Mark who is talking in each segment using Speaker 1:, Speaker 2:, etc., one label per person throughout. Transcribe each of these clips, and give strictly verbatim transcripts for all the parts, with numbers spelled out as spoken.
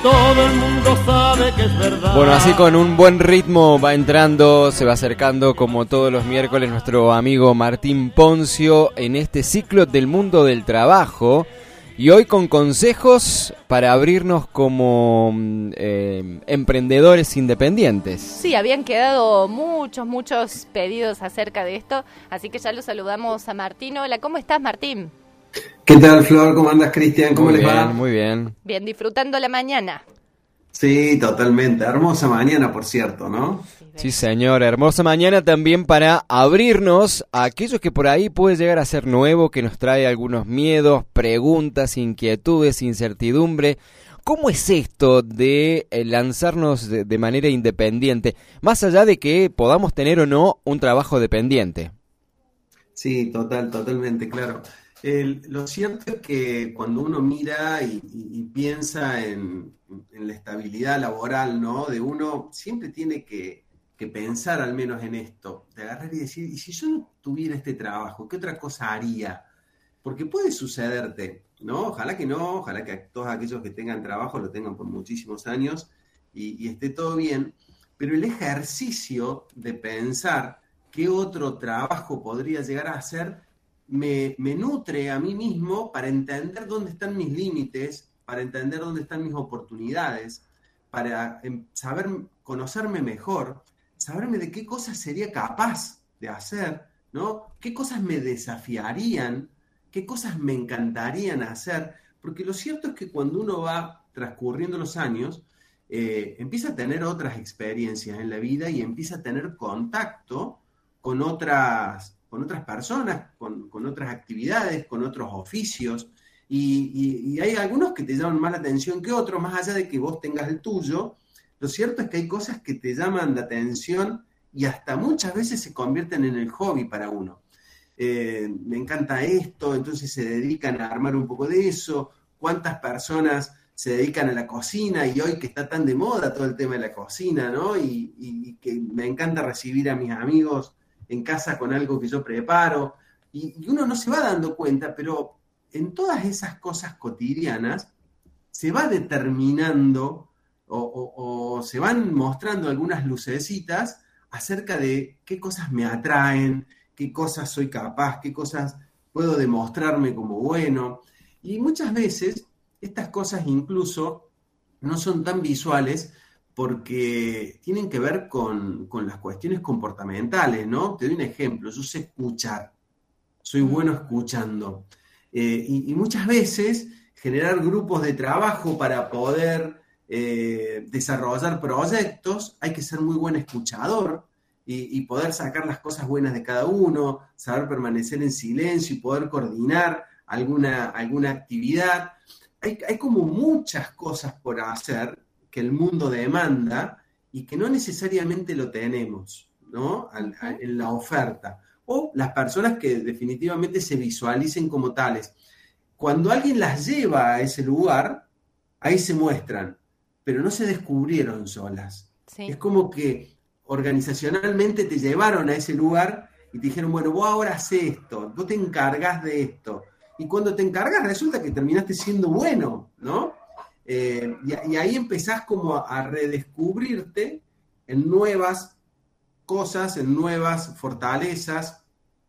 Speaker 1: todo el mundo sabe que es verdad.
Speaker 2: Bueno, así con un buen ritmo va entrando, se va acercando como todos los miércoles nuestro amigo Martín Ponzio en este ciclo del mundo del trabajo. Y hoy con consejos para abrirnos como eh, emprendedores independientes.
Speaker 3: Sí, habían quedado muchos, muchos pedidos acerca de esto, así que ya lo saludamos a Martín. Hola, ¿cómo estás, Martín?
Speaker 4: ¿Qué tal, Flor? ¿Cómo andas, Cristian? ¿Cómo
Speaker 2: muy
Speaker 4: les
Speaker 2: bien,
Speaker 4: va?
Speaker 2: Muy bien.
Speaker 3: Bien, disfrutando la mañana.
Speaker 4: Sí, totalmente. Hermosa mañana, por cierto, ¿no?
Speaker 2: Sí, señor. Hermosa mañana también para abrirnos a aquellos que por ahí puede llegar a ser nuevo, que nos trae algunos miedos, preguntas, inquietudes, incertidumbre. ¿Cómo es esto de lanzarnos de, de manera independiente? Más allá de que podamos tener o no un trabajo dependiente.
Speaker 4: Sí, total, totalmente, claro. El, lo cierto es que cuando uno mira y, y, y piensa en, en la estabilidad laboral, ¿no? De uno, siempre tiene que, que pensar al menos en esto, de agarrar y decir, ¿y si yo no tuviera este trabajo, qué otra cosa haría? Porque puede sucederte, ¿no? Ojalá que no, ojalá que todos aquellos que tengan trabajo lo tengan por muchísimos años y, y esté todo bien, pero el ejercicio de pensar qué otro trabajo podría llegar a hacer Me, me nutre a mí mismo para entender dónde están mis límites, para entender dónde están mis oportunidades, para em, saber conocerme mejor, saberme de qué cosas sería capaz de hacer, ¿no? Qué cosas me desafiarían, qué cosas me encantarían hacer, porque lo cierto es que cuando uno va transcurriendo los años, eh, empieza a tener otras experiencias en la vida y empieza a tener contacto con otras con otras personas, con, con otras actividades, con otros oficios, y, y, y hay algunos que te llaman más la atención que otros, más allá de que vos tengas el tuyo. Lo cierto es que hay cosas que te llaman la atención y hasta muchas veces se convierten en el hobby para uno. Eh, me encanta esto, entonces se dedican a armar un poco de eso. ¿Cuántas personas se dedican a la cocina? Y hoy que está tan de moda todo el tema de la cocina, ¿no? Y, y, y que me encanta recibir a mis amigos en casa con algo que yo preparo, y, y uno no se va dando cuenta, pero en todas esas cosas cotidianas se va determinando o, o, o se van mostrando algunas lucecitas acerca de qué cosas me atraen, qué cosas soy capaz, qué cosas puedo demostrarme como bueno, y muchas veces estas cosas incluso no son tan visuales, porque tienen que ver con, con las cuestiones comportamentales, ¿no? Te doy un ejemplo, yo sé escuchar, soy bueno escuchando, eh, y, y muchas veces generar grupos de trabajo para poder eh, desarrollar proyectos, hay que ser muy buen escuchador y, y poder sacar las cosas buenas de cada uno, saber permanecer en silencio y poder coordinar alguna, alguna actividad. Hay, hay como muchas cosas por hacer que el mundo demanda y que no necesariamente lo tenemos, ¿no? Al, a, en la oferta. O las personas que definitivamente se visualicen como tales. Cuando alguien las lleva a ese lugar, ahí se muestran, pero no se descubrieron solas. Sí. Es como que organizacionalmente te llevaron a ese lugar y te dijeron, bueno, vos ahora haces esto, vos te encargás de esto. Y cuando te encargas resulta que terminaste siendo bueno, ¿no? Eh, y, y ahí empezás como a, a redescubrirte en nuevas cosas, en nuevas fortalezas,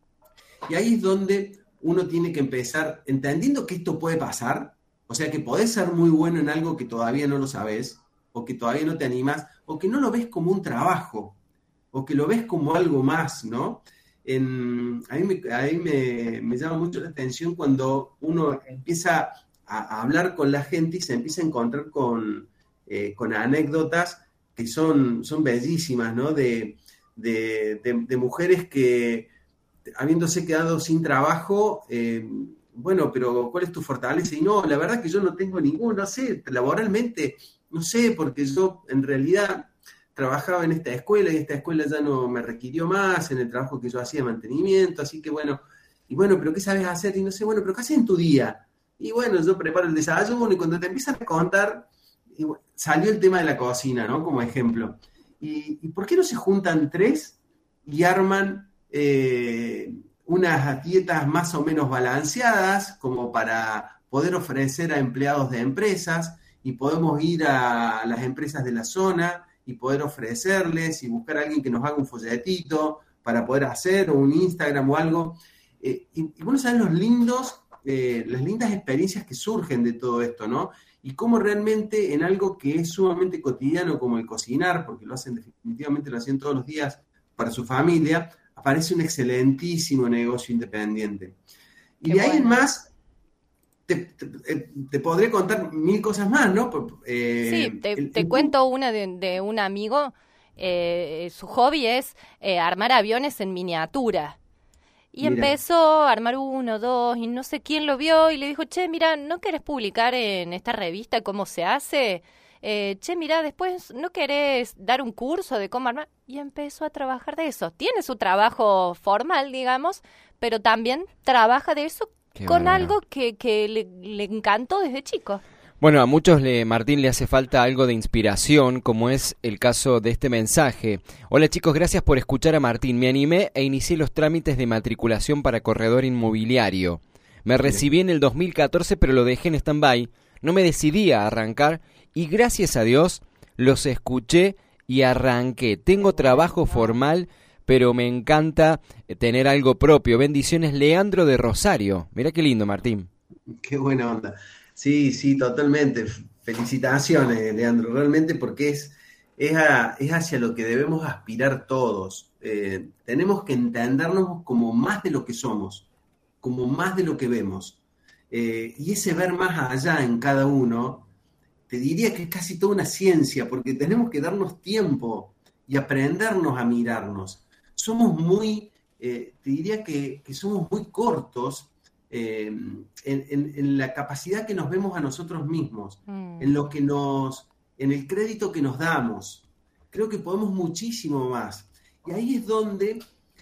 Speaker 4: y ahí es donde uno tiene que empezar entendiendo que esto puede pasar, o sea que podés ser muy bueno en algo que todavía no lo sabés, o que todavía no te animas, o que no lo ves como un trabajo, o que lo ves como algo más, ¿no? En, a mí, me, a mí me, me llama mucho la atención cuando uno empieza a, a hablar con la gente y se empieza a encontrar con, eh, con anécdotas que son, son bellísimas, ¿no? De, de, de, de mujeres que, habiéndose quedado sin trabajo, eh, bueno, pero ¿cuál es tu fortaleza? Y no, la verdad que yo no tengo ninguno, no sé, laboralmente, no sé, porque yo en realidad trabajaba en esta escuela y esta escuela ya no me requirió más en el trabajo que yo hacía de mantenimiento, así que bueno, y bueno, pero ¿qué sabes hacer? Y no sé, bueno, pero ¿qué haces en tu día? Y bueno, yo preparo el desayuno y cuando te empiezan a contar, y bueno, salió el tema de la cocina, ¿no? Como ejemplo. ¿Y, y por qué no se juntan tres y arman eh, unas dietas más o menos balanceadas como para poder ofrecer a empleados de empresas y podemos ir a las empresas de la zona y poder ofrecerles y buscar a alguien que nos haga un folletito para poder hacer, o un Instagram o algo. Eh, y, y bueno, saben los lindos, eh, las lindas experiencias que surgen de todo esto, ¿no? Y cómo realmente en algo que es sumamente cotidiano como el cocinar, porque lo hacen definitivamente, lo hacen todos los días para su familia, aparece un excelentísimo negocio independiente. Y
Speaker 3: Qué
Speaker 4: de ahí
Speaker 3: bueno.
Speaker 4: en más, te, te, te podré contar mil cosas más, ¿no? Eh,
Speaker 3: Sí, te,
Speaker 4: el,
Speaker 3: te
Speaker 4: el,
Speaker 3: cuento una de, de un amigo, eh, su hobby es eh, armar aviones en miniatura. Y
Speaker 4: Mira.
Speaker 3: empezó a armar uno, dos, y no sé quién lo vio y le dijo, che, mira, ¿no querés publicar en esta revista cómo se hace? Eh, che, mira, después, ¿no querés dar un curso de cómo armar? Y empezó a trabajar de eso. Tiene su trabajo formal, digamos, pero también trabaja de eso
Speaker 2: Qué
Speaker 3: con
Speaker 2: bárbaro.
Speaker 3: algo que, que le, le encantó desde chico.
Speaker 2: Bueno, a muchos, le, Martín, le hace falta algo de inspiración, como es el caso de este mensaje. Hola chicos, gracias por escuchar a Martín. Me animé e inicié los trámites de matriculación para corredor inmobiliario. Me recibí en el dos mil catorce, pero lo dejé en stand-by. No me decidí a arrancar y gracias a Dios los escuché y arranqué. Tengo trabajo formal, pero me encanta tener algo propio. Bendiciones, Leandro de Rosario. Mirá qué lindo, Martín.
Speaker 4: Qué buena onda. Sí, sí, totalmente. Felicitaciones, Leandro, realmente, porque es, es, a, es hacia lo que debemos aspirar todos. Eh, tenemos que entendernos como más de lo que somos, como más de lo que vemos. Eh, y ese ver más allá en cada uno, te diría que es casi toda una ciencia, porque tenemos que darnos tiempo y aprendernos a mirarnos. Somos muy, eh, te diría que, que somos muy cortos Eh, en, en, en la capacidad que nos vemos a nosotros mismos,
Speaker 3: Mm.
Speaker 4: en lo que nos, en el crédito que nos damos. Creo que podemos muchísimo más. Y ahí es donde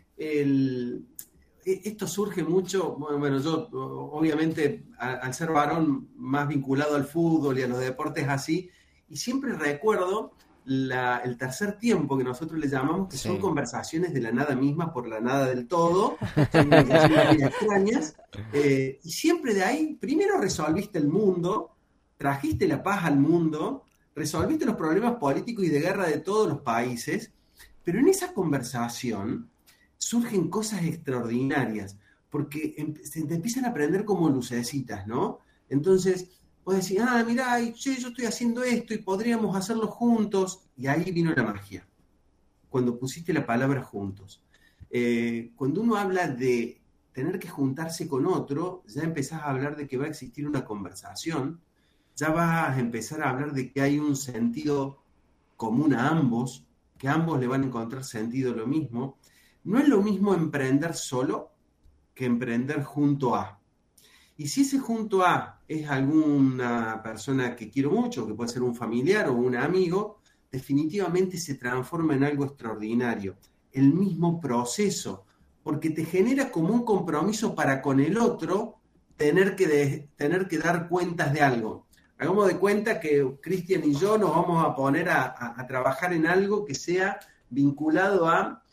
Speaker 4: el, esto surge mucho. Bueno, bueno, yo obviamente a, al ser varón más vinculado al fútbol y a los deportes así, y siempre recuerdo La, el tercer tiempo, que nosotros le llamamos, que
Speaker 2: Sí.
Speaker 4: son conversaciones de la nada misma por la nada del todo, son conversaciones muy extrañas, eh, y siempre de ahí, primero resolviste el mundo, trajiste la paz al mundo, resolviste los problemas políticos y de guerra de todos los países, pero en esa conversación surgen cosas extraordinarias, porque em, se te empiezan a prender como lucecitas, ¿no? Entonces, vos decís, ah, mirá, y, che, yo estoy haciendo esto y podríamos hacerlo juntos. Y ahí vino la magia, cuando pusiste la palabra juntos. Eh, cuando uno habla de tener que juntarse con otro, ya empezás a hablar de que va a existir una conversación, ya vas a empezar a hablar de que hay un sentido común a ambos, que a ambos le van a encontrar sentido lo mismo. No es lo mismo emprender solo que emprender junto a. Y si ese junto a es alguna persona que quiero mucho, que puede ser un familiar o un amigo, definitivamente se transforma en algo extraordinario. El mismo proceso, porque te genera como un compromiso para con el otro tener que, de, tener que dar cuentas de algo. Hagamos de cuenta que Cristian y yo nos vamos a poner a, a, a trabajar en algo que sea vinculado a...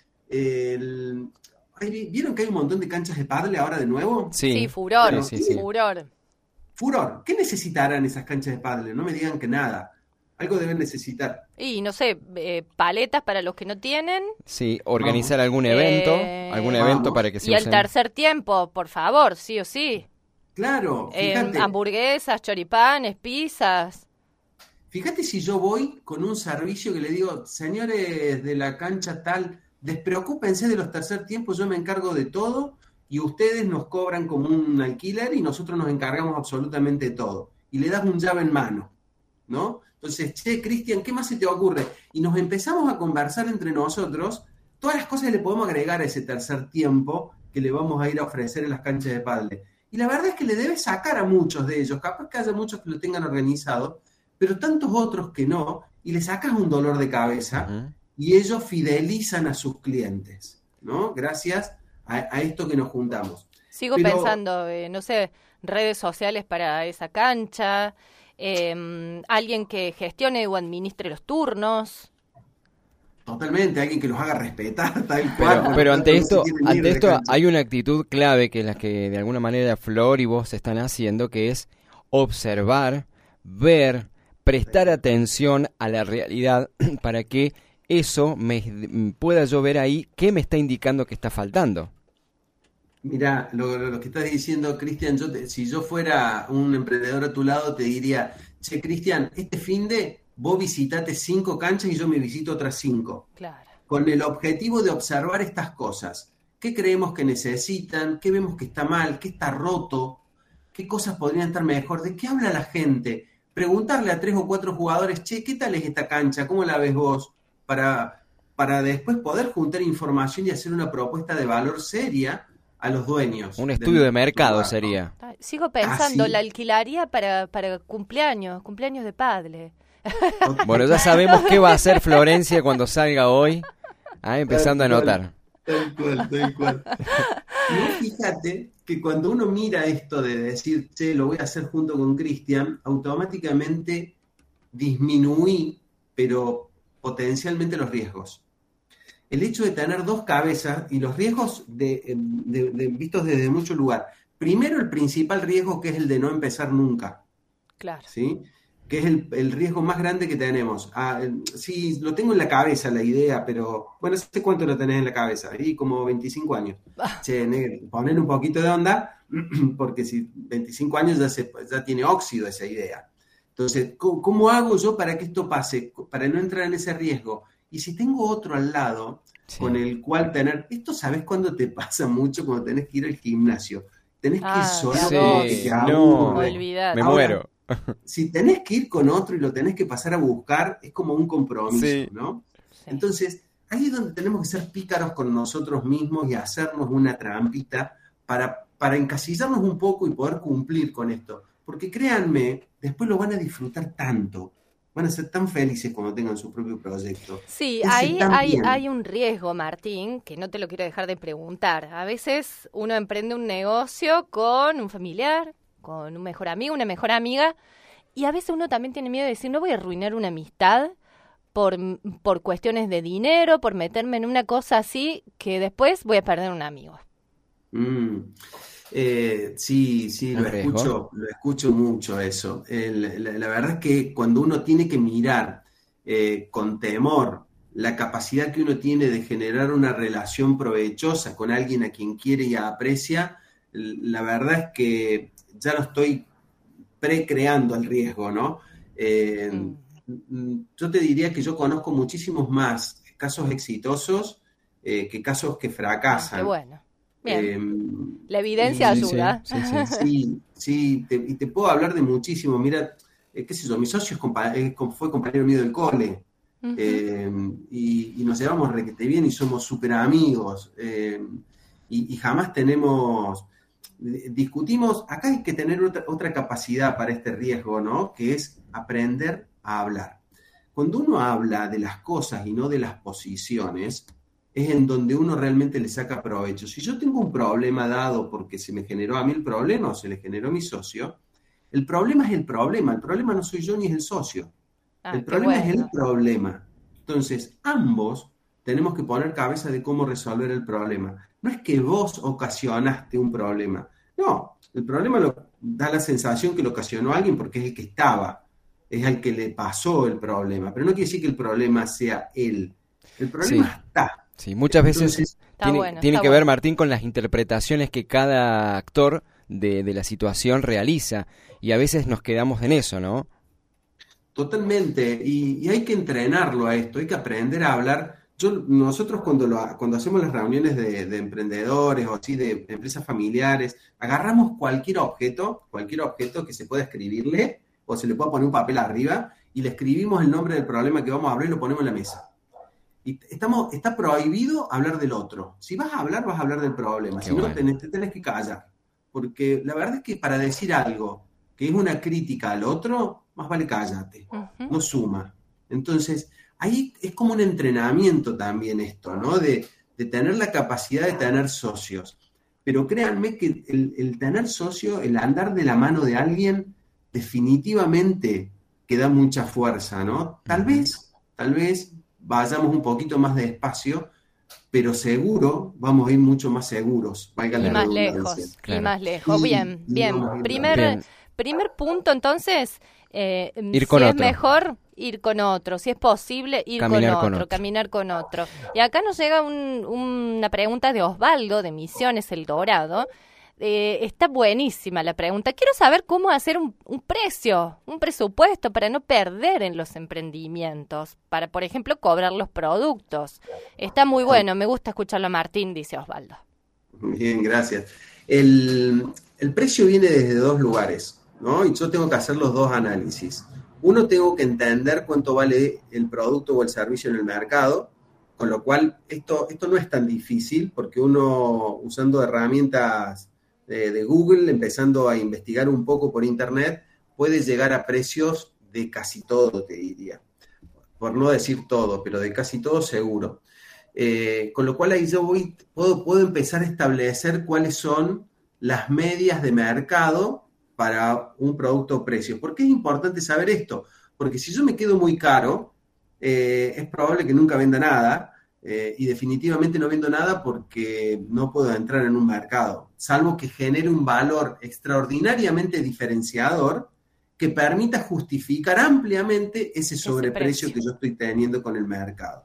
Speaker 4: El, ¿vieron que hay un montón de canchas de pádel ahora de nuevo?
Speaker 2: Sí,
Speaker 3: Sí, furor,
Speaker 2: sí, sí, sí.
Speaker 3: furor.
Speaker 4: Furor. ¿Qué necesitarán esas canchas de pádel? No me digan que nada. Algo deben necesitar.
Speaker 3: Y no sé, eh, paletas para los que no tienen.
Speaker 2: Sí, organizar
Speaker 4: Vamos.
Speaker 2: algún evento,
Speaker 3: Eh,
Speaker 2: algún
Speaker 4: Vamos.
Speaker 2: evento para que se
Speaker 3: Y el
Speaker 2: usen.
Speaker 3: tercer tiempo, por favor, sí o sí.
Speaker 4: Claro,
Speaker 3: Eh,
Speaker 4: fíjate.
Speaker 3: hamburguesas, choripanes, pizzas.
Speaker 4: Fíjate si yo voy con un servicio que le digo, señores de la cancha tal, despreocúpense de los tercer tiempos, yo me encargo de todo y ustedes nos cobran como un alquiler y nosotros nos encargamos absolutamente de todo. Y le das un llave en mano, ¿no? Entonces, che, Cristian, ¿qué más se te ocurre? Y nos empezamos a conversar entre nosotros todas las cosas que le podemos agregar a ese tercer tiempo que le vamos a ir a ofrecer en las canchas de pádel. Y la verdad es que le debes sacar a muchos de ellos, capaz que haya muchos que lo tengan organizado, pero tantos otros que no, y le sacas un dolor de cabeza,
Speaker 2: Uh-huh.
Speaker 4: y ellos fidelizan a sus clientes, ¿no? Gracias a, a esto que nos juntamos.
Speaker 3: Sigo
Speaker 4: Pero-
Speaker 3: pensando, eh, no sé, redes sociales para esa cancha, eh, alguien que gestione o administre los turnos.
Speaker 4: Totalmente, alguien que los haga respetar, tal cual.
Speaker 2: Pero,
Speaker 4: porque
Speaker 2: pero
Speaker 4: no
Speaker 2: ante
Speaker 4: se
Speaker 2: esto,
Speaker 4: quieren ir
Speaker 2: ante
Speaker 4: de
Speaker 2: esto
Speaker 4: cancha.
Speaker 2: hay una actitud clave que es la que de alguna manera Flor y vos están haciendo, que es observar, ver, prestar atención a la realidad para que eso me pueda yo ver ahí qué me está indicando que está faltando.
Speaker 4: Mira, lo, lo, lo que estás diciendo, Cristian, yo te- si yo fuera un emprendedor a tu lado, te diría, che, Cristian, este finde vos visitate cinco canchas y yo me visito otras cinco,
Speaker 3: Claro.
Speaker 4: con el objetivo de observar estas cosas. ¿Qué creemos que necesitan? ¿Qué vemos que está mal? ¿Qué está roto? ¿Qué cosas podrían estar mejor? ¿De qué habla la gente? Preguntarle a tres o cuatro jugadores, che, ¿qué tal es esta cancha? ¿Cómo la ves vos? Para, para después poder juntar información y hacer una propuesta de valor seria a los dueños.
Speaker 2: Un
Speaker 4: del-
Speaker 2: estudio de mercado
Speaker 4: lugar, ¿no?
Speaker 2: sería.
Speaker 3: Ay, sigo pensando,
Speaker 4: Ah, sí.
Speaker 3: la alquilaría para, para cumpleaños, cumpleaños de padre.
Speaker 2: Bueno, ya sabemos qué va a hacer Florencia cuando salga hoy. Ah, empezando a
Speaker 4: Tal cual,
Speaker 2: anotar.
Speaker 4: Tal cual, tal cual. Y vos fíjate que cuando uno mira esto de decir, che, lo voy a hacer junto con Cristian, automáticamente disminuí, pero potencialmente los riesgos. El hecho de tener dos cabezas y los riesgos de, de- de- vistos desde mucho lugar. Primero, el principal riesgo, que es el de no empezar nunca,
Speaker 3: Claro.
Speaker 4: ¿sí? Que es el, el riesgo más grande que tenemos. Ah, el- sí, lo tengo en la cabeza la idea, pero bueno, ¿hace cuánto lo tenés en la cabeza? Y como veinticinco años. Che, negro, poner un poquito de onda, porque si veinticinco años ya, se, ya tiene óxido esa idea. Entonces, ¿cómo, cómo hago yo para que esto pase? Para no entrar en ese riesgo. Y si tengo otro al lado
Speaker 2: Sí.
Speaker 4: con el cual tener... Esto, ¿sabes cuándo te pasa mucho? Cuando tenés que ir al gimnasio. Tenés que ir
Speaker 3: Ah,
Speaker 4: solo
Speaker 3: sí,
Speaker 4: porque te
Speaker 2: no,
Speaker 4: aburre.
Speaker 3: Olvidate.
Speaker 2: Me
Speaker 4: Ahora,
Speaker 2: muero.
Speaker 4: Si tenés que ir con otro y lo tenés que pasar a buscar, es como un compromiso,
Speaker 2: Sí.
Speaker 4: ¿no?
Speaker 3: Sí.
Speaker 4: Entonces, ahí es donde tenemos que ser pícaros con nosotros mismos y hacernos una trampita para, para encasillarnos un poco y poder cumplir con esto. Porque créanme, después lo van a disfrutar tanto. Van a ser tan felices cuando tengan su propio proyecto.
Speaker 3: Sí,
Speaker 4: Ese
Speaker 3: ahí hay,
Speaker 4: también.
Speaker 3: hay un riesgo, Martín, que no te lo quiero dejar de preguntar. A veces uno emprende un negocio con un familiar, con un mejor amigo, una mejor amiga, y a veces uno también tiene miedo de decir, no voy a arruinar una amistad por, por cuestiones de dinero, por meterme en una cosa así, que después voy a perder un amigo.
Speaker 4: Mm. Eh, sí, sí,
Speaker 2: ¿Un
Speaker 4: lo
Speaker 2: riesgo?
Speaker 4: escucho, lo escucho mucho eso. El- la, la verdad es que cuando uno tiene que mirar eh, con temor la capacidad que uno tiene de generar una relación provechosa con alguien a quien quiere y aprecia, l- la verdad es que ya lo estoy precreando el riesgo, ¿no? Eh,
Speaker 3: Mm.
Speaker 4: mm, yo te diría que yo conozco muchísimos más casos exitosos eh, que casos que
Speaker 3: Ah, qué
Speaker 4: fracasan.
Speaker 3: bueno. Bien,
Speaker 4: Eh,
Speaker 3: la evidencia
Speaker 4: y-
Speaker 2: Sí, sí,
Speaker 3: ayuda.
Speaker 2: sí, sí.
Speaker 4: Sí, sí, te- y te puedo hablar de muchísimo. Mira, eh, qué sé yo, mi socio es compa- eh, com- fue compañero mío del cole,
Speaker 3: Ujú.
Speaker 4: eh, y, y nos llevamos requete bien y somos súper amigos, eh, y, y jamás tenemos, eh, discutimos, acá hay que tener otra, otra capacidad para este riesgo, ¿no? Que es aprender a hablar. Cuando uno habla de las cosas y no de las posiciones, es en donde uno realmente le saca provecho. Si yo tengo un problema dado porque se me generó a mí el problema o se le generó a mi socio, el problema es el problema, el problema no soy yo ni es el socio,
Speaker 3: Ah,
Speaker 4: el
Speaker 3: qué
Speaker 4: problema es el
Speaker 3: bueno.
Speaker 4: problema. Entonces, ambos tenemos que poner cabeza de cómo resolver el problema. No es que vos ocasionaste un problema, no, el problema lo, da la sensación que lo ocasionó alguien porque es el que estaba, es al que le pasó el problema, pero no quiere decir que el problema sea él. El problema
Speaker 2: Sí.
Speaker 4: está.
Speaker 2: Sí, muchas veces
Speaker 4: Entonces,
Speaker 3: Está
Speaker 2: tiene,
Speaker 3: bueno,
Speaker 2: tiene
Speaker 3: está
Speaker 2: que ver,
Speaker 3: bueno.
Speaker 2: Martín, con las interpretaciones que cada actor de, de la situación realiza. Y a veces nos quedamos en eso, ¿no?
Speaker 4: totalmente, y, y hay que entrenarlo a esto, hay que aprender a hablar. Yo, nosotros cuando, lo, cuando hacemos las reuniones de, de emprendedores o así, de empresas familiares, agarramos cualquier objeto, cualquier objeto que se pueda escribirle o se le pueda poner un papel arriba y le escribimos el nombre del problema que vamos a hablar y lo ponemos en la mesa. Y estamos, está prohibido hablar del otro. Si vas a hablar, vas a hablar del problema.
Speaker 2: Qué
Speaker 4: Si no,
Speaker 2: bueno.
Speaker 4: tenés, te tenés que callar. Porque la verdad es que para decir algo que es una crítica al otro, más vale cállate.
Speaker 3: Ujú.
Speaker 4: No suma. Entonces, ahí es como un entrenamiento también esto, ¿no? De, de tener la capacidad de tener socios. Pero créanme que el, el tener socio, el andar de la mano de alguien, definitivamente que da mucha fuerza, ¿no? Tal
Speaker 2: Ujú.
Speaker 4: vez, tal vez vayamos un poquito más despacio, pero seguro vamos a ir mucho más seguros, valga
Speaker 3: Y
Speaker 4: la
Speaker 3: más
Speaker 4: redundancia.
Speaker 3: lejos, y
Speaker 2: Claro.
Speaker 3: más lejos.
Speaker 4: Y-
Speaker 3: Bien,
Speaker 4: y
Speaker 3: bien.
Speaker 4: vamos a ir
Speaker 3: Primer,
Speaker 2: Bien.
Speaker 3: primer punto, entonces, Eh,
Speaker 2: ir con
Speaker 3: si
Speaker 2: otro.
Speaker 3: es mejor, ir con otro. Si es posible, ir
Speaker 2: Caminar
Speaker 3: con
Speaker 2: con
Speaker 3: otro,
Speaker 2: otro.
Speaker 3: caminar con otro. Y acá nos llega un, una pregunta de Osvaldo, de Misiones El Dorado. Eh, está buenísima la pregunta. Quiero saber cómo hacer un, un precio, un presupuesto para no perder en los emprendimientos, para, por ejemplo, cobrar los productos. Está muy bueno, me gusta escucharlo a Martín, dice Osvaldo.
Speaker 4: Bien, gracias. El, el precio viene desde dos lugares, ¿no? Y yo tengo que hacer los dos análisis. Uno, tengo que entender cuánto vale el producto o el servicio en el mercado, con lo cual esto, esto no es tan difícil, porque uno, usando herramientas de, de Google, empezando a investigar un poco por internet, puede llegar a precios de casi todo, te diría. Por no decir todo, pero de casi todo seguro. Eh, con lo cual ahí yo voy, puedo, puedo empezar a establecer cuáles son las medias de mercado para un producto o precio. ¿Por qué es importante saber esto? Porque si yo me quedo muy caro, eh, es probable que nunca venda nada, eh, y definitivamente no vendo nada porque no puedo entrar en un mercado, salvo que genere un valor extraordinariamente diferenciador que permita justificar ampliamente ese sobreprecio
Speaker 3: precio
Speaker 4: que yo estoy teniendo con el mercado.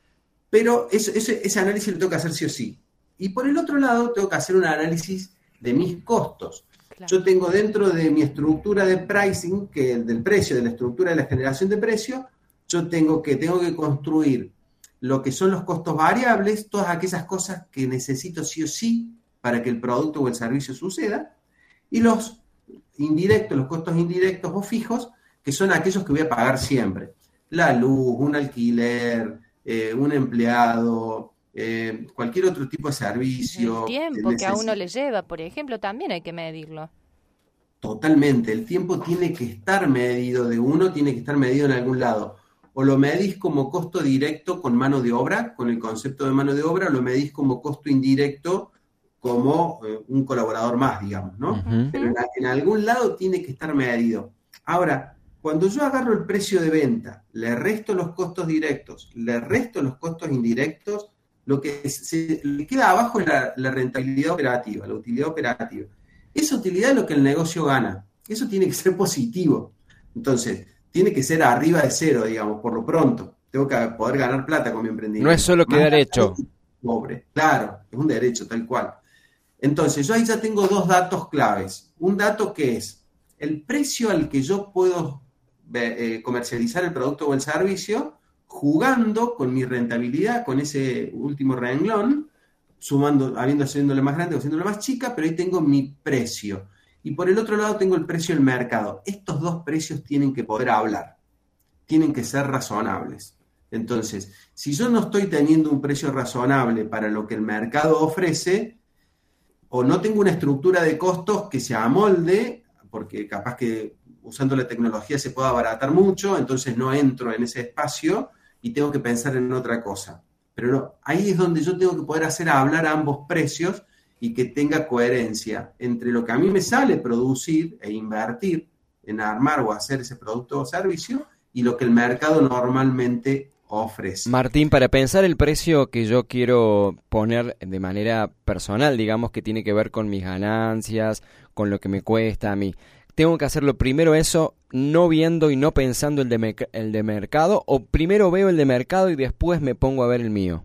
Speaker 4: Pero eso, ese, ese análisis lo tengo que hacer sí o sí. Y por el otro lado, tengo que hacer un análisis de mis costos.
Speaker 3: Claro.
Speaker 4: Yo tengo dentro de mi estructura de pricing, que el del precio, de la estructura de la generación de precio, yo tengo que, tengo que construir lo que son los costos variables, todas aquellas cosas que necesito sí o sí para que el producto o el servicio suceda, y los indirectos, los costos indirectos o fijos, que son aquellos que voy a pagar siempre. La luz, un alquiler, eh, un empleado, eh, cualquier otro tipo de servicio.
Speaker 3: El tiempo que, que a uno le lleva, por ejemplo, también hay que medirlo.
Speaker 4: Totalmente, el tiempo tiene que estar medido de uno, tiene que estar medido en algún lado. O lo medís como costo directo con mano de obra, con el concepto de mano de obra, o lo medís como costo indirecto como eh, un colaborador más, digamos, ¿no? Uh-huh. Pero en, en algún lado tiene que estar medido. Ahora, cuando yo agarro el precio de venta, le resto los costos directos, le resto los costos indirectos, lo que se le queda abajo es la, la rentabilidad operativa, la utilidad operativa. Esa utilidad es lo que el negocio gana. Eso tiene que ser positivo. Entonces, tiene que ser arriba de cero, digamos, por lo pronto. Tengo que poder ganar plata con mi emprendimiento.
Speaker 2: No es solo quedar hecho.
Speaker 4: Pobre. Claro, es un derecho, tal cual. Entonces, yo ahí ya tengo dos datos claves. Un dato que es el precio al que yo puedo eh, comercializar el producto o el servicio, jugando con mi rentabilidad, con ese último renglón, sumando, habiendo haciéndole más grande o haciéndole más chica, pero ahí tengo mi precio. Y por el otro lado tengo el precio del mercado. Estos dos precios tienen que poder hablar, tienen que ser razonables. Entonces, si yo no estoy teniendo un precio razonable para lo que el mercado ofrece, o no tengo una estructura de costos que se amolde, porque capaz que usando la tecnología se pueda abaratar mucho, entonces no entro en ese espacio y tengo que pensar en otra cosa. Pero no, ahí es donde yo tengo que poder hacer hablar a ambos precios y que tenga coherencia entre lo que a mí me sale producir e invertir en armar o hacer ese producto o servicio y lo que el mercado normalmente ofrece.
Speaker 2: Martín, para pensar el precio que yo quiero poner de manera personal, digamos que tiene que ver con mis ganancias, con lo que me cuesta a mí, ¿tengo que hacerlo primero eso, no viendo y no pensando el de, me- el de mercado, o primero veo el de mercado y después me pongo a ver el mío?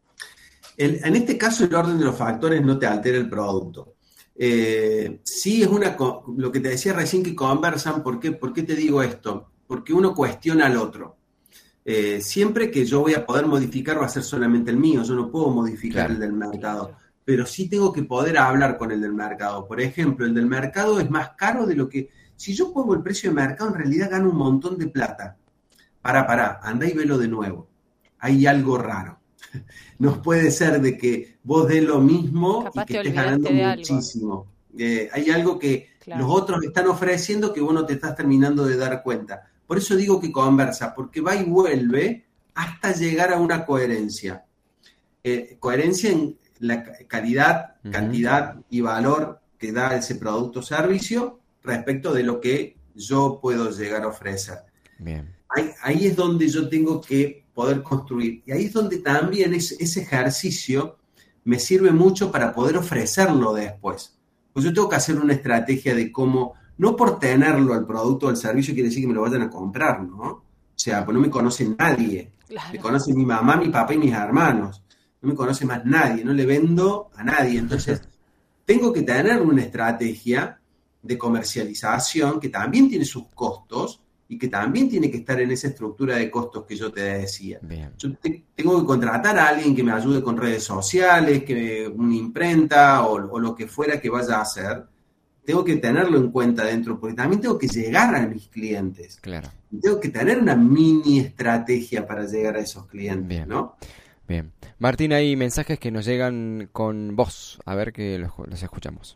Speaker 4: El, en este caso, el orden de los factores no te altera el producto. Eh, sí es una, lo que te decía recién que conversan. ¿Por qué, ¿Por qué te digo esto? Porque uno cuestiona al otro. Eh, siempre que yo voy a poder modificar va a ser solamente el mío, yo no puedo modificar claro. el del mercado, pero sí tengo que poder hablar con el del mercado. Por ejemplo, el del mercado es más caro de lo que... Si yo pongo el precio de mercado, en realidad gano un montón de plata. Pará, pará, andá y velo de nuevo. Hay algo raro. No puede ser de que vos des lo mismo Capaz y que estés ganando muchísimo. Eh, hay algo que claro. los otros están ofreciendo que vos no te estás terminando de dar cuenta. Por eso digo que conversa, porque va y vuelve hasta llegar a una coherencia. Eh, coherencia en la calidad, uh-huh. cantidad y valor que da ese producto o servicio respecto de lo que yo puedo llegar a ofrecer.
Speaker 2: Bien.
Speaker 4: Ahí, ahí es donde yo tengo que poder construir. Y ahí es donde también es, ese ejercicio me sirve mucho para poder ofrecerlo después. Pues yo tengo que hacer una estrategia de cómo no por tenerlo, el producto o el servicio, quiere decir que me lo vayan a comprar, ¿no? O sea, pues no me conoce nadie.
Speaker 3: Claro.
Speaker 4: Me conoce mi mamá, mi papá y mis hermanos. No me conoce más nadie, no le vendo a nadie. Entonces, tengo que tener una estrategia de comercialización que también tiene sus costos y que también tiene que estar en esa estructura de costos que yo te decía.
Speaker 2: Bien.
Speaker 4: Yo te, tengo que contratar a alguien que me ayude con redes sociales, que una imprenta o, o lo que fuera que vaya a hacer. Tengo que tenerlo en cuenta dentro, porque también tengo que llegar a mis clientes.
Speaker 2: Claro.
Speaker 4: Tengo que tener una mini estrategia para llegar a esos clientes,
Speaker 2: Bien.
Speaker 4: ¿no?
Speaker 2: Bien. Martín, hay mensajes que nos llegan con voz. A ver que los, los escuchamos.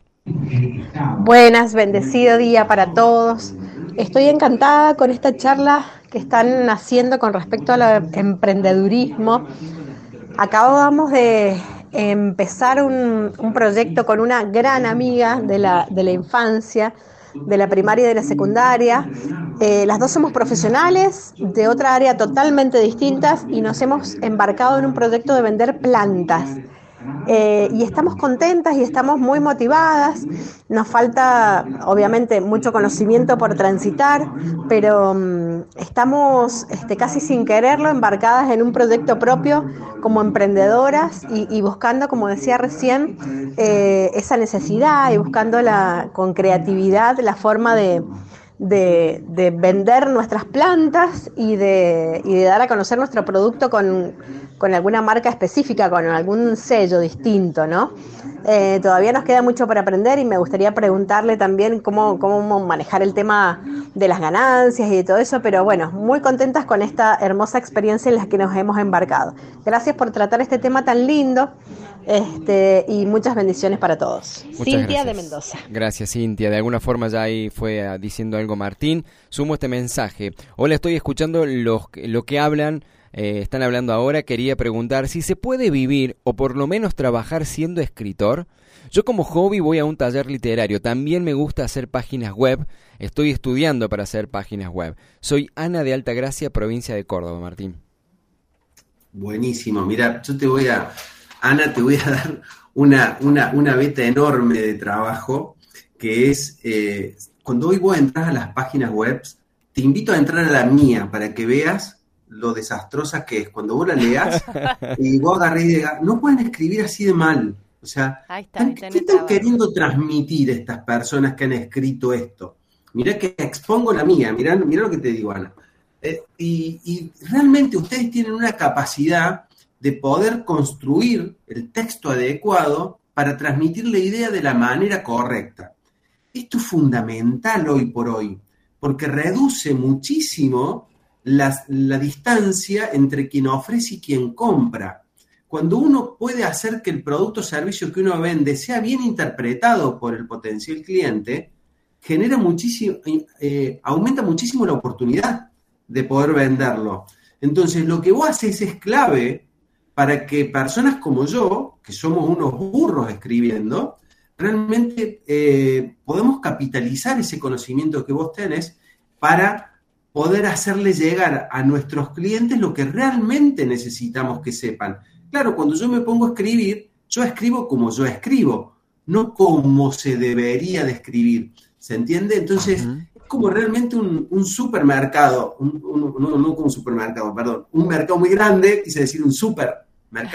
Speaker 5: Buenas, bendecido día para todos. Estoy encantada con esta charla que están haciendo con respecto al emprendedurismo. Acabamos de empezar un, un proyecto con una gran amiga de la, de la infancia, de la primaria y de la secundaria. Eh, las dos somos profesionales de otra área totalmente distintas y nos hemos embarcado en un proyecto de vender plantas. Eh, y estamos contentas y estamos muy motivadas. Nos falta, obviamente, mucho conocimiento por transitar, pero um, estamos este, casi sin quererlo embarcadas en un proyecto propio como emprendedoras y, y buscando, como decía recién, eh, esa necesidad y buscando la, con creatividad la forma de, de, de vender nuestras plantas y de, y de dar a conocer nuestro producto con, con alguna marca específica, con algún sello distinto, ¿no? Eh, todavía nos queda mucho para aprender y me gustaría preguntarle también cómo, cómo manejar el tema de las ganancias y de todo eso, pero bueno, muy contentas con esta hermosa experiencia en la que nos hemos embarcado. Gracias por tratar este tema tan lindo. Este, y muchas bendiciones para todos.
Speaker 2: Muchas
Speaker 5: Cintia
Speaker 2: gracias.
Speaker 5: de Mendoza.
Speaker 2: Gracias, Cintia. De alguna forma ya ahí fue uh, diciendo algo Martín. Sumo este mensaje. Hola, estoy escuchando los, lo que hablan, eh, están hablando ahora. Quería preguntar si se puede vivir o por lo menos trabajar siendo escritor. Yo como hobby voy a un taller literario. También me gusta hacer páginas web. Estoy estudiando para hacer páginas web. Soy Ana de Altagracia, provincia de Córdoba, Martín.
Speaker 4: Buenísimo. Mira, yo te voy a... Ana, te voy a dar una, una, una beta enorme de trabajo, que es, eh, cuando hoy vos entras a las páginas web, te invito a entrar a la mía para que veas lo desastrosa que es. Cuando vos la leas y vos agarrés y digas, no pueden escribir así de mal. O sea,
Speaker 3: Ahí está, ahí
Speaker 4: ¿qué
Speaker 3: tenés
Speaker 4: están
Speaker 3: trabajo.
Speaker 4: queriendo transmitir estas personas que han escrito esto? Mirá que expongo la mía, mirá, mirá lo que te digo, Ana. Eh, y, y realmente ustedes tienen una capacidad de poder construir el texto adecuado para transmitir la idea de la manera correcta. Esto es fundamental hoy por hoy, porque reduce muchísimo la, la distancia entre quien ofrece y quien compra. Cuando uno puede hacer que el producto o servicio que uno vende sea bien interpretado por el potencial cliente, genera muchísimo, eh, aumenta muchísimo la oportunidad de poder venderlo. Entonces, lo que vos haces es clave para que personas como yo, que somos unos burros escribiendo, realmente eh, podemos capitalizar ese conocimiento que vos tenés para poder hacerle llegar a nuestros clientes lo que realmente necesitamos que sepan. Claro, cuando yo me pongo a escribir, yo escribo como yo escribo, no como se debería de escribir. ¿Se entiende? Entonces, uh-huh. es como realmente un, un supermercado, un, un, no, no como un supermercado, perdón, un mercado muy grande, quise decir un supermercado,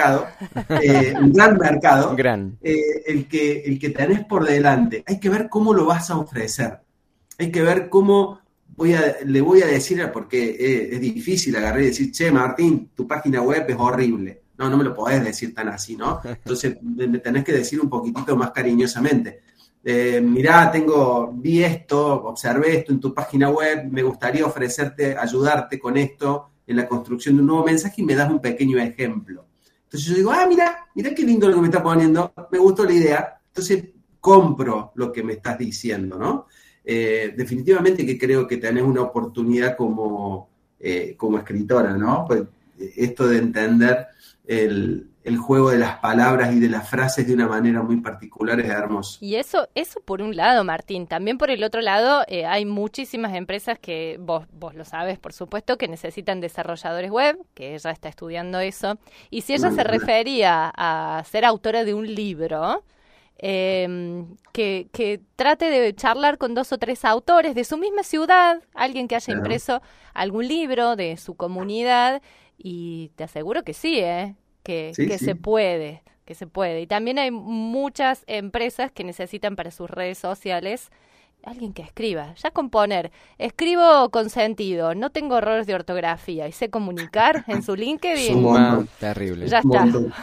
Speaker 4: eh, un gran mercado,
Speaker 2: gran.
Speaker 4: Eh, el, que, el que tenés por delante. Hay que ver cómo lo vas a ofrecer. Hay que ver cómo voy a, le voy a decir, porque es, es difícil agarrar y decir, che, Martín, tu página web es horrible. No, no me lo podés decir tan así, ¿no? Entonces me tenés que decir un poquitito más cariñosamente. Eh, mirá, tengo, vi esto, observé esto en tu página web, me gustaría ofrecerte, ayudarte con esto en la construcción de un nuevo mensaje y me das un pequeño ejemplo. Entonces yo digo, ah, mira, mira qué lindo lo que me está poniendo, me gustó la idea, entonces compro lo que me estás diciendo, ¿no? Eh, definitivamente que creo que tenés una oportunidad como, eh, como escritora, ¿no? Pues esto de entender el, el juego de las palabras y de las frases de una manera muy particular es hermoso.
Speaker 3: Y eso, eso por un lado, Martín. También por el otro lado, eh, hay muchísimas empresas que, vos, vos lo sabes, por supuesto, que necesitan desarrolladores web, que ella está estudiando eso. Y si ella se refería a ser autora de un libro, Eh, que, que trate de charlar con dos o tres autores de su misma ciudad, alguien que haya
Speaker 4: Claro.
Speaker 3: impreso algún libro de su comunidad, y te aseguro que sí, ¿eh? que,
Speaker 4: Sí,
Speaker 3: que
Speaker 4: sí.
Speaker 3: se puede, que se puede. Y también hay muchas empresas que necesitan para sus redes sociales alguien que escriba. Ya con poner, escribo con sentido, no tengo errores de ortografía y sé comunicar en su LinkedIn.
Speaker 4: Un
Speaker 2: Suma
Speaker 4: montón.
Speaker 2: terrible.
Speaker 3: Ya
Speaker 4: Un
Speaker 3: está.
Speaker 4: montón.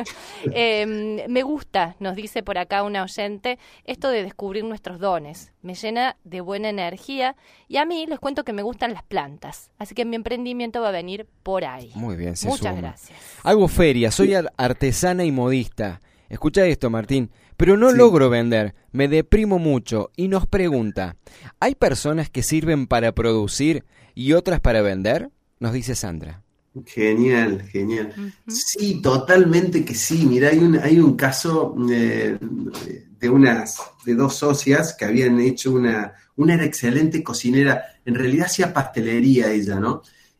Speaker 3: Eh, me gusta, nos dice por acá una oyente, esto de descubrir nuestros dones. Me llena de buena energía y a mí les cuento que me gustan las plantas. Así que mi emprendimiento va a venir por ahí.
Speaker 2: Muy bien, se
Speaker 3: Muchas
Speaker 2: suma.
Speaker 3: gracias.
Speaker 2: Hago feria, soy ar- artesana y modista. Escucha esto, Martín. Pero no
Speaker 4: Sí.
Speaker 2: logro vender, me deprimo mucho y nos pregunta, ¿hay personas que sirven para producir y otras para vender? Nos dice Sandra.
Speaker 4: Genial, genial.
Speaker 3: Ujú.
Speaker 4: Sí, totalmente que sí. Mira, hay un, hay un caso eh, de unas, de dos socias que habían hecho una, una era excelente cocinera, en realidad hacía pastelería ella, ¿no?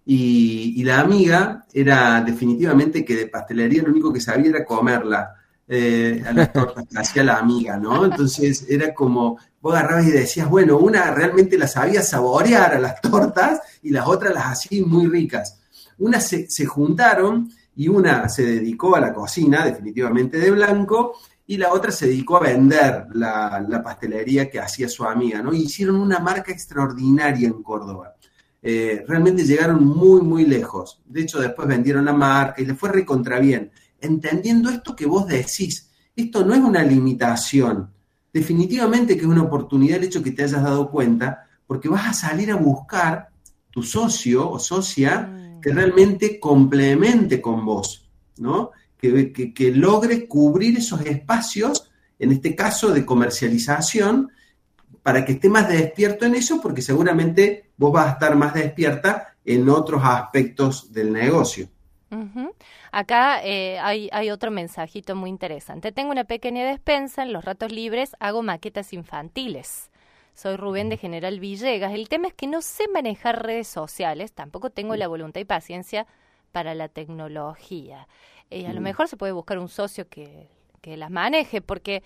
Speaker 4: Y, y la amiga era definitivamente que de pastelería lo único que sabía era comerla, eh, a las tortas que hacía la amiga, ¿no? Entonces era como, vos agarrabas y decías, bueno, una realmente la sabía saborear a las tortas y las otras las hacía muy ricas. Una se, se juntaron y una se dedicó a la cocina, definitivamente de blanco, y la otra se dedicó a vender la, la pastelería que hacía su amiga, ¿no? Y hicieron una marca extraordinaria en Córdoba. Eh, realmente llegaron muy, muy lejos. De hecho, después vendieron la marca y les fue recontra bien. Entendiendo esto que vos decís, esto no es una limitación. Definitivamente que es una oportunidad el hecho que te hayas dado cuenta, porque vas a salir a buscar tu socio o socia que realmente complemente con vos, ¿no? Que, que, que logre cubrir esos espacios, en este caso de comercialización, para que esté más despierto en eso, porque seguramente vos vas a estar más despierta en otros aspectos del negocio.
Speaker 3: Ujú. Acá eh, hay, hay otro mensajito muy interesante. Tengo una pequeña despensa, en los ratos libres hago maquetas infantiles. Soy Rubén de General Villegas. El tema es que no sé manejar redes sociales, tampoco tengo la voluntad y paciencia para la tecnología. Eh, a lo mejor se puede buscar un socio que, que las maneje, porque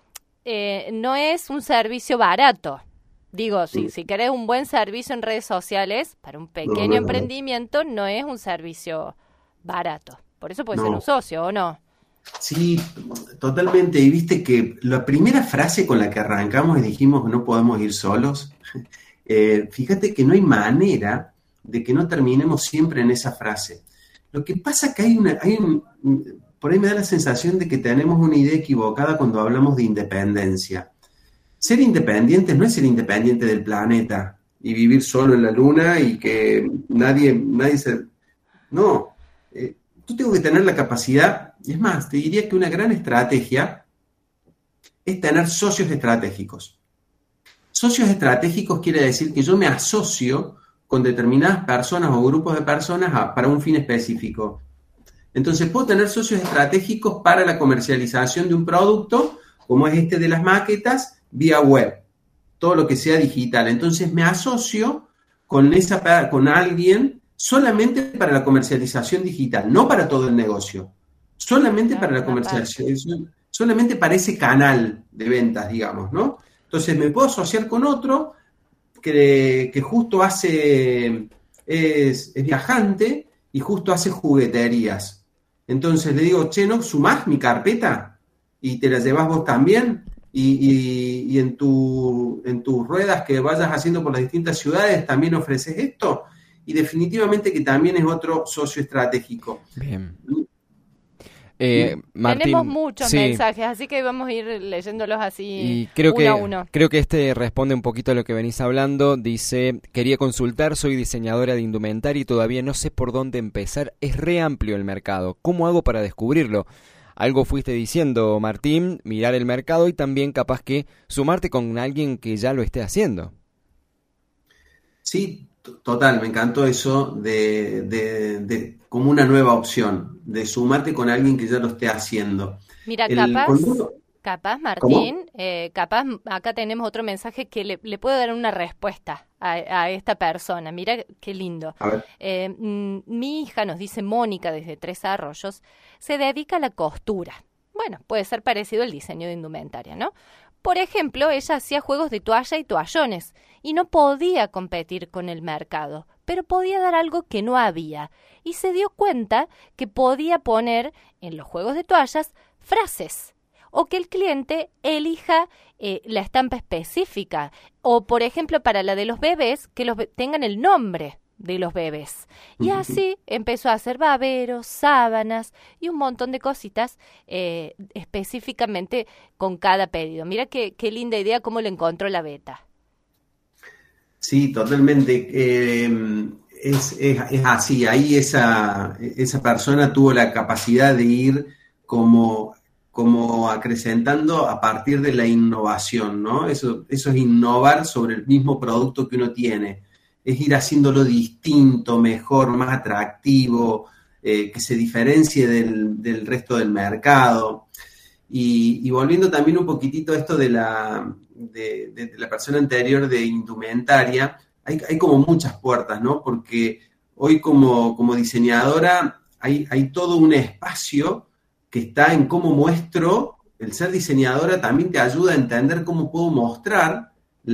Speaker 3: eh, no es un servicio barato. Digo, si, si querés un buen servicio en redes sociales, para un pequeño
Speaker 4: No, no, no.
Speaker 3: emprendimiento no es un servicio barato. Por eso puede
Speaker 4: No.
Speaker 3: ser un socio, ¿o no?
Speaker 4: Sí, totalmente. Y viste que la primera frase con la que arrancamos y dijimos no podemos ir solos, eh, fíjate que no hay manera de que no terminemos siempre en esa frase. Lo que pasa es que hay una, hay un, por ahí me da la sensación de que tenemos una idea equivocada cuando hablamos de independencia. Ser independiente no es ser independiente del planeta y vivir solo en la luna y que nadie, nadie se... No, eh, tú tengo que tener la capacidad, es más, te diría que una gran estrategia es tener socios estratégicos. Socios estratégicos quiere decir que yo me asocio con determinadas personas o grupos de personas a, para un fin específico. Entonces puedo tener socios estratégicos para la comercialización de un producto, como es este de las maquetas, vía web, todo lo que sea digital. Entonces me asocio con, esa, con alguien solamente para la comercialización digital, no para todo el negocio, solamente para la comercialización, solamente para ese canal de ventas, digamos, ¿no? Entonces me puedo asociar con otro que, que justo hace, es, es viajante y justo hace jugueterías. Entonces le digo, che, ¿no sumás mi carpeta? Y te la llevas vos también. Y, y, y en, tu, en tus ruedas que vayas haciendo por las distintas ciudades también ofreces esto. Y definitivamente que también es otro socio estratégico.
Speaker 2: Bien. Eh, Martín,
Speaker 3: tenemos muchos
Speaker 2: sí.
Speaker 3: mensajes, así que vamos a ir leyéndolos así
Speaker 2: y creo
Speaker 3: uno
Speaker 2: que,
Speaker 3: a uno.
Speaker 2: Creo que este responde un poquito a lo que venís hablando. Dice, quería consultar, soy diseñadora de indumentaria y todavía no sé por dónde empezar. Es re amplio el mercado. ¿Cómo hago para descubrirlo? Algo fuiste diciendo, Martín, mirar el mercado y también capaz que sumarte con alguien que ya lo esté haciendo.
Speaker 4: Sí, total, me encantó eso de, de, de como una nueva opción, de sumarte con alguien que ya lo esté haciendo.
Speaker 3: Mira,
Speaker 4: El-
Speaker 3: capaz,
Speaker 4: cuando-
Speaker 3: capaz Martín, eh, capaz acá tenemos otro mensaje que le, le puede dar una respuesta a, a esta persona. Mira qué lindo.
Speaker 4: A ver,
Speaker 3: Eh, mm, mi hija, nos dice Mónica desde Tres Arroyos, se dedica a la costura. bueno, puede ser parecido el diseño de indumentaria, ¿no? Por ejemplo, ella hacía juegos de toalla y toallones y no podía competir con el mercado, pero podía dar algo que no había. Y se dio cuenta que podía poner en los juegos de toallas frases o que el cliente elija eh, la estampa específica o, por ejemplo, para la de los bebés, que los be- tengan el nombre de los bebés. Y así empezó a hacer baberos, sábanas y un montón de cositas eh, específicamente con cada pedido. Mira qué, qué linda idea cómo lo encontró la Beta.
Speaker 4: Sí, totalmente. Eh, es, es, es así. Ahí esa, esa persona tuvo la capacidad de ir como, como acrecentando a partir de la innovación, ¿no? Eso, eso es innovar sobre el mismo producto que uno tiene. Es ir haciéndolo distinto, mejor, más atractivo, eh, que se diferencie del, del resto del mercado. Y, y volviendo también un poquitito a esto de la, de, de, de la persona anterior de indumentaria, hay, hay como muchas puertas, ¿no? Porque hoy como, como diseñadora hay, hay todo un espacio que está en cómo muestro. El ser diseñadora también te ayuda a entender cómo puedo mostrar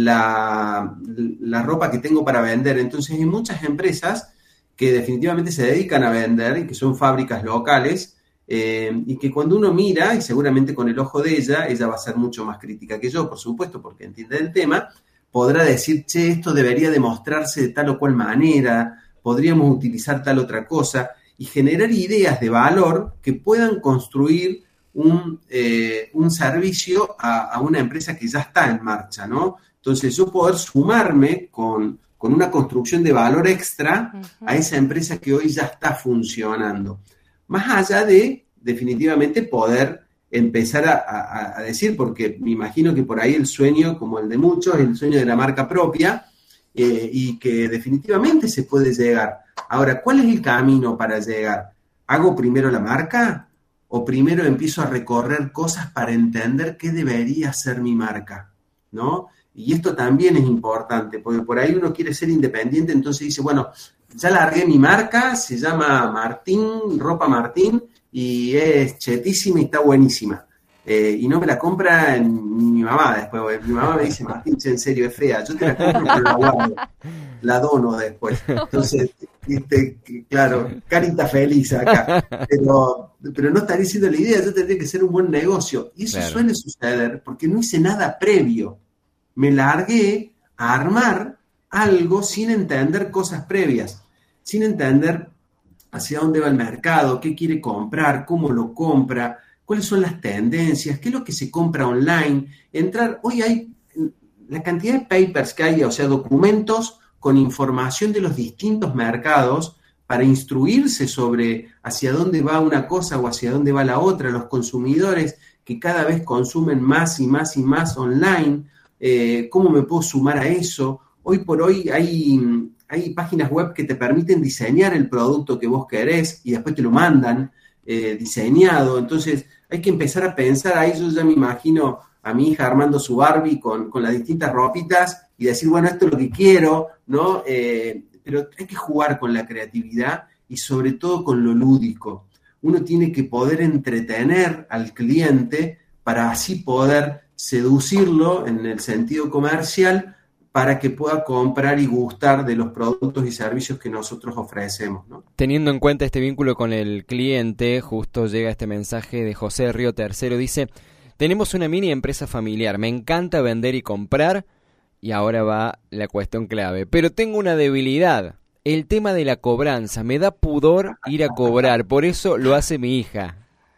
Speaker 4: La, la ropa que tengo para vender. Entonces hay muchas empresas que definitivamente se dedican a vender y que son fábricas locales eh, y que cuando uno mira, y seguramente con el ojo de ella, ella va a ser mucho más crítica que yo, por supuesto, porque entiende el tema, podrá decir, che, esto debería demostrarse de tal o cual manera, podríamos utilizar tal otra cosa, y generar ideas de valor que puedan construir un, eh, un servicio a, a una empresa que ya está en marcha, ¿no? Entonces, yo poder sumarme con, con una construcción de valor extra uh-huh. a esa empresa que hoy ya está funcionando. Más allá de, definitivamente, poder empezar a, a, a decir, porque me imagino que por ahí el sueño, como el de muchos, el sueño de la marca propia, eh, y que definitivamente se puede llegar. Ahora, ¿cuál es el camino para llegar? ¿Hago primero la marca o primero empiezo a recorrer cosas para entender qué debería ser mi marca? ¿No? Y esto también es importante, porque por ahí uno quiere ser independiente, entonces dice, bueno, ya largué mi marca, se llama Martín, Ropa Martín, y es chetísima y está buenísima. Eh, y no me la compra ni mi mamá después, porque mi mamá me dice, Martín, en serio, es fea, yo te la compro pero la guardo, la dono después. Entonces, este, claro, carita feliz acá, pero, pero no estaría siendo la idea, yo tendría que ser un buen negocio. Y eso claro. suele suceder porque no hice nada previo. Me largué a armar algo sin entender cosas previas, sin entender hacia dónde va el mercado, qué quiere comprar, cómo lo compra, cuáles son las tendencias, qué es lo que se compra online. Entrar, hoy hay la cantidad de papers que hay, o sea, documentos con información de los distintos mercados para instruirse sobre hacia dónde va una cosa o hacia dónde va la otra, los consumidores que cada vez consumen más y más y más online. Eh, ¿Cómo me puedo sumar a eso? Hoy por hoy hay, hay páginas web que te permiten diseñar el producto que vos querés y después te lo mandan eh, diseñado. Entonces hay que empezar a pensar, ahí yo ya me imagino a mi hija armando su Barbie con, con las distintas ropitas y decir, bueno, esto es lo que quiero, ¿no? Eh, pero hay que jugar con la creatividad y sobre todo con lo lúdico. Uno tiene que poder entretener al cliente para así poder seducirlo en el sentido comercial para que pueda comprar y gustar de los productos y servicios que nosotros ofrecemos, ¿no?
Speaker 2: Teniendo en cuenta este vínculo con el cliente, justo llega este mensaje de José Río Tercero, dice, tenemos una mini empresa familiar, me encanta vender y comprar, y ahora va la cuestión clave, pero tengo una debilidad, el tema de la cobranza, me da pudor ir a cobrar, por eso lo hace mi hija.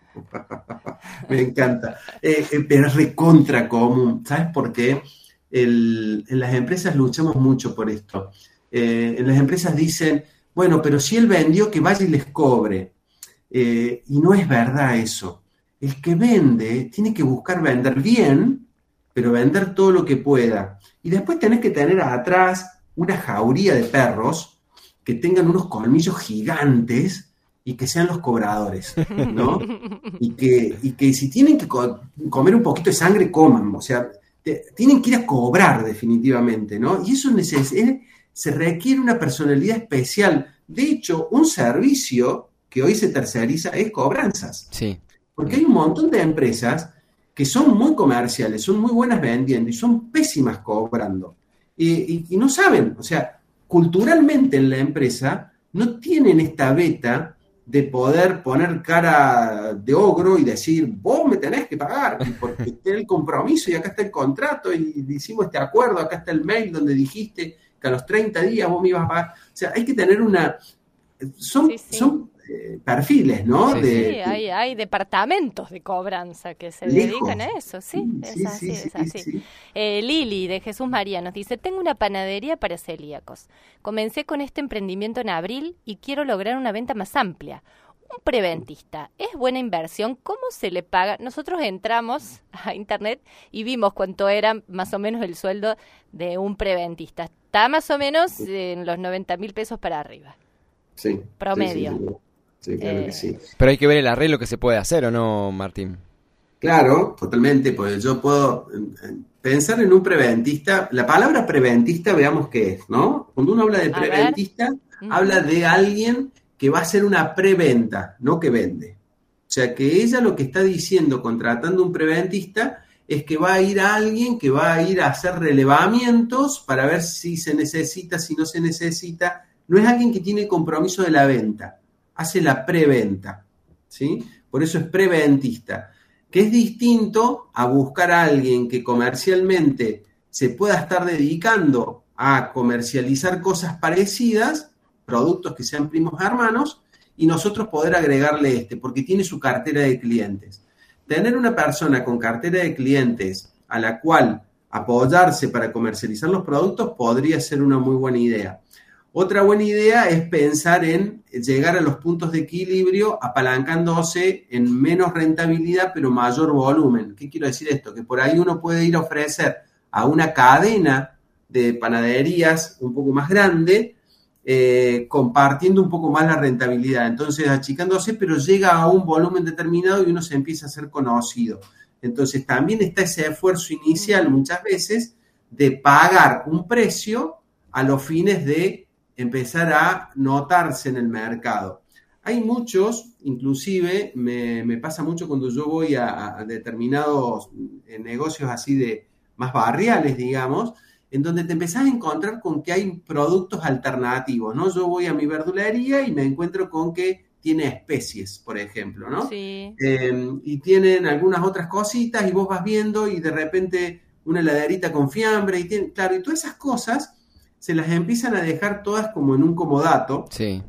Speaker 4: Me encanta, eh, eh, pero es recontra común. ¿Sabes por qué? El, en las empresas luchamos mucho por esto. Eh, en las empresas dicen, bueno, pero si él vendió, que vaya y les cobre. Eh, y no es verdad eso. El que vende tiene que buscar vender bien, pero vender todo lo que pueda. Y después tenés que tener atrás una jauría de perros que tengan unos colmillos gigantes y que sean los cobradores, ¿no? Y que, y que si tienen que co- comer un poquito de sangre, coman, o sea, te, tienen que ir a cobrar definitivamente, ¿no? Y eso neces- eh, se requiere una personalidad especial. De hecho, un servicio que hoy se terceriza es cobranzas.
Speaker 2: Sí.
Speaker 4: Porque hay un montón de empresas que son muy comerciales, son muy buenas vendiendo y son pésimas cobrando. Y, y, y no saben, o sea, culturalmente en la empresa no tienen esta beta de poder poner cara de ogro y decir, vos me tenés que pagar, porque está el compromiso y acá está el contrato y hicimos este acuerdo, acá está el mail donde dijiste que a los treinta días vos me ibas a pagar. O sea, hay que tener una... Son, sí, sí. son eh, perfiles, ¿no?
Speaker 3: Sí,
Speaker 4: de,
Speaker 3: sí
Speaker 4: de,
Speaker 3: hay, hay departamentos de cobranza que se lejos. dedican a eso, sí,
Speaker 4: sí,
Speaker 3: es así,
Speaker 4: sí,
Speaker 3: es
Speaker 4: sí,
Speaker 3: así.
Speaker 4: Sí.
Speaker 3: Eh, Lili, de Jesús María, nos dice, tengo una panadería para celíacos. Comencé con este emprendimiento en abril y quiero lograr una venta más amplia. Un preventista, ¿es buena inversión? ¿Cómo se le paga? Nosotros entramos a internet y vimos cuánto era más o menos el sueldo de un preventista. Está más o menos en los noventa mil pesos para arriba.
Speaker 4: Sí.
Speaker 3: Promedio.
Speaker 4: Sí, sí, sí. Sí, claro eh, que sí.
Speaker 2: Pero hay que ver el arreglo que se puede hacer, ¿o no, Martín?
Speaker 4: Claro, totalmente, pues yo puedo pensar en un preventista. La palabra preventista, veamos qué es, ¿no? Cuando uno habla de preventista, uh-huh. habla de alguien que va a hacer una preventa, no que vende. O sea, que ella lo que está diciendo, contratando un preventista, es que va a ir a alguien que va a ir a hacer relevamientos para ver si se necesita, si no se necesita. No es alguien que tiene compromiso de la venta, hace la preventa, ¿sí? Por eso es preventista, que es distinto a buscar a alguien que comercialmente se pueda estar dedicando a comercializar cosas parecidas, productos que sean primos hermanos, y nosotros poder agregarle este, porque tiene su cartera de clientes. Tener una persona con cartera de clientes a la cual apoyarse para comercializar los productos podría ser una muy buena idea. Otra buena idea es pensar en llegar a los puntos de equilibrio apalancándose en menos rentabilidad pero mayor volumen. ¿Qué quiero decir esto? Que por ahí uno puede ir a ofrecer a una cadena de panaderías un poco más grande, eh, compartiendo un poco más la rentabilidad. Entonces, achicándose, pero llega a un volumen determinado y uno se empieza a ser conocido. Entonces, también está ese esfuerzo inicial muchas veces de pagar un precio a los fines de empezar a notarse en el mercado. Hay muchos, inclusive me, me pasa mucho cuando yo voy a, a determinados negocios así de más barriales, digamos, en donde te empezás a encontrar con que hay productos alternativos, ¿no? Yo voy a mi verdulería y me encuentro con que tiene especies, por ejemplo, ¿no?
Speaker 3: Sí.
Speaker 4: Eh, y tienen algunas otras cositas y vos vas viendo y de repente una heladerita con fiambre y tiene, claro, y todas esas cosas se las empiezan a dejar todas como en un comodato.
Speaker 2: Sí.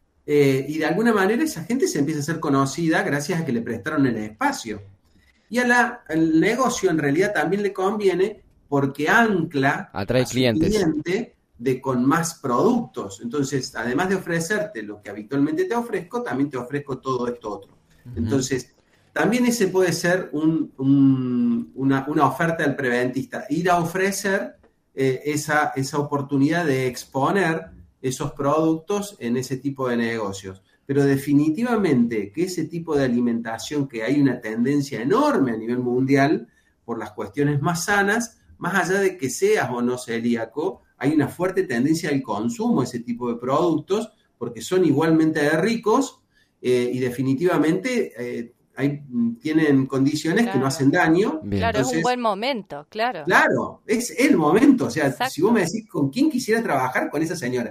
Speaker 4: Eh, y de alguna manera esa gente se empieza a ser conocida gracias a que le prestaron el espacio. Y a la, al negocio en realidad también le conviene porque ancla
Speaker 2: atrae
Speaker 4: a su
Speaker 2: clientes.
Speaker 4: cliente de con más productos. Entonces, además de ofrecerte lo que habitualmente te ofrezco, también te ofrezco todo esto otro. Uh-huh. Entonces, también ese puede ser un, un, una, una oferta del preventista, ir a ofrecer eh, esa, esa oportunidad de exponer esos productos en ese tipo de negocios. Pero definitivamente que ese tipo de alimentación, que hay una tendencia enorme a nivel mundial por las cuestiones más sanas, más allá de que seas o no celíaco, hay una fuerte tendencia al consumo de ese tipo de productos porque son igualmente de ricos eh, y definitivamente eh, hay, tienen condiciones claro. que no hacen daño.
Speaker 3: Bien. Claro, entonces, es un buen momento, claro.
Speaker 4: Claro, es el momento. O sea, exacto. Si vos me decís con quién quisiera trabajar, con esa señora.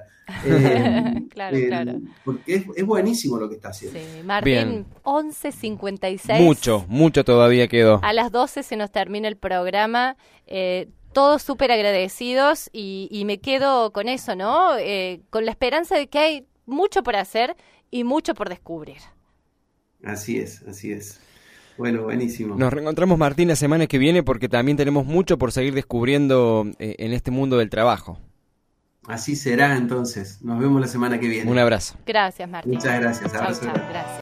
Speaker 4: Eh,
Speaker 3: claro,
Speaker 4: eh,
Speaker 3: claro.
Speaker 4: Porque es, es buenísimo lo que está haciendo.
Speaker 3: Sí, Martín, bien. once cincuenta y seis.
Speaker 2: Mucho, mucho todavía quedó.
Speaker 3: A las doce se nos termina el programa. Eh, todos súper agradecidos y, y me quedo con eso, ¿no? Eh, con la esperanza de que hay mucho por hacer y mucho por descubrir.
Speaker 4: Así es, así es. Bueno, buenísimo.
Speaker 2: Nos reencontramos, Martín, la semana que viene porque también tenemos mucho por seguir descubriendo eh, en este mundo del trabajo.
Speaker 4: Así será entonces. Nos vemos la semana que viene.
Speaker 2: Un abrazo.
Speaker 3: Gracias, Martín.
Speaker 4: Muchas gracias.
Speaker 3: Chau, chau, gracias.